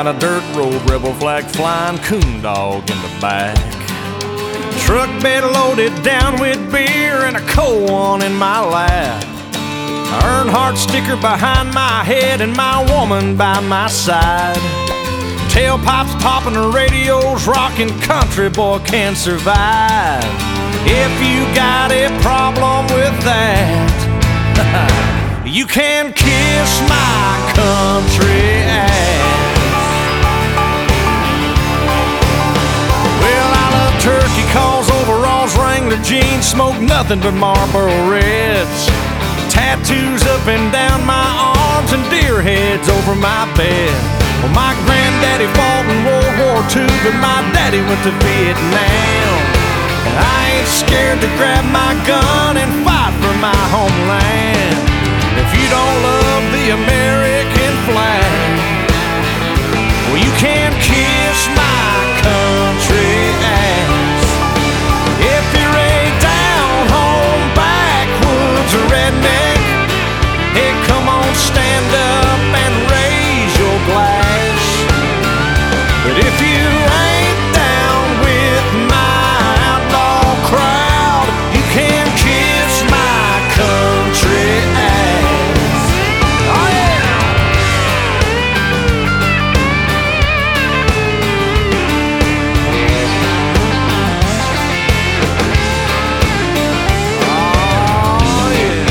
down a dirt road, rebel flag flying, coon dog in the back. Truck bed loaded down with beer and a cold one in my lap. Earnhardt sticker behind my head and my woman by my side. Tailpipes popping, the radio's rocking, country boy can survive. If you got a problem with that, you can kiss my country ass. Well, I love turkey calls, overalls, Wrangler jeans, smoke nothing but Marlboro Reds. Tattoos up and down my arms and deer heads over my bed. Well, my granddaddy fought in World War II, but my daddy went to Vietnam. And I ain't scared to grab my gun and fight for my homeland. If you don't love the American flag, well, you can kiss my country ass. If you're a down-home backwoods redneck, hey, come on, stand up and raise your glass. But if you ain't down with my outlaw crowd, you can kiss my country ass. Oh yeah! Oh yeah!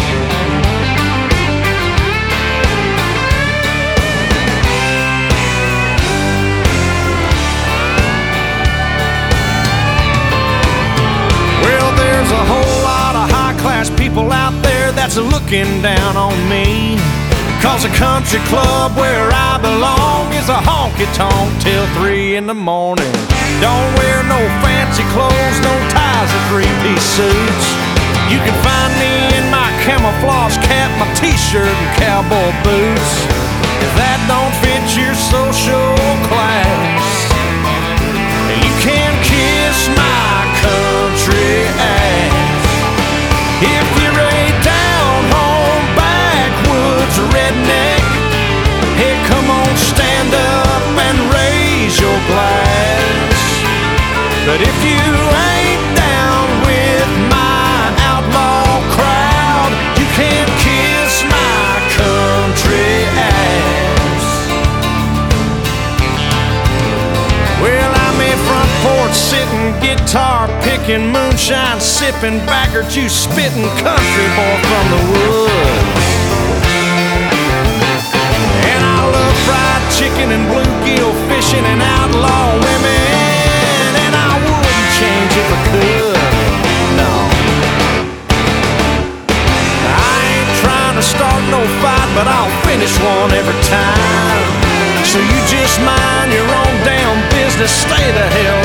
Well, there's a whole lot of high-class people out there that's looking down on me. 'Cause a country club where I belong is a honky-tonk till 3 in the morning. Don't wear no fancy clothes, no ties or three-piece suits. You can find me in my camouflage cap, my t-shirt and cowboy boots. If that don't fit your social class, you can kiss my country ass. If you're a down-home backwoods redneck, hey, come on, stand up and raise your glass. But if you ain't down with my outlaw crowd, you can kiss my country ass. Well, I'm in front porch sitting, guitar picking, moonshine sipping, backer juice spitting, country boy from the woods. And I love fried chicken and bluegill fishing and outlaw women, and I wouldn't change if I could. No, I ain't trying to start no fight, but I'll finish one every time. So you just mind your own damn business, stay the hell